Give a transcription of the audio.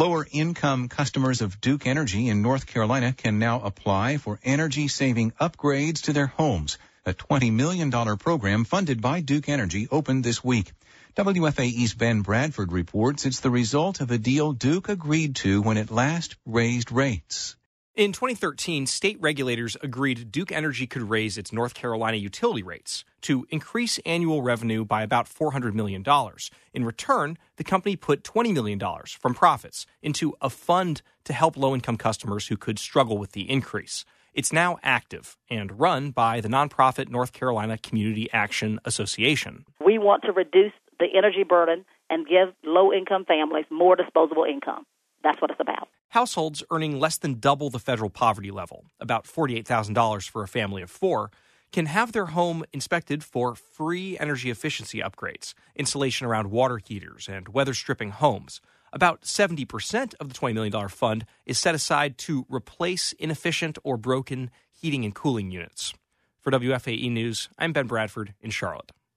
Lower-income customers of Duke Energy in North Carolina can now apply for energy-saving upgrades to their homes. A $20 million program funded by Duke Energy opened this week. WFAE's Ben Bradford reports it's the result of a deal Duke agreed to when it last raised rates. In 2013, state regulators agreed Duke Energy could raise its North Carolina utility rates to increase annual revenue by about $400 million. In return, the company put $20 million from profits into a fund to help low-income customers who could struggle with the increase. It's now active and run by the nonprofit North Carolina Community Action Association. We want to reduce the energy burden and give low-income families more disposable income. That's what it's about. Households earning less than double the federal poverty level, about $48,000 for a family of four, can have their home inspected for free energy efficiency upgrades, installation around water heaters, and weather-stripping homes. About 70% of the $20 million fund is set aside to replace inefficient or broken heating and cooling units. For WFAE News, I'm Ben Bradford in Charlotte.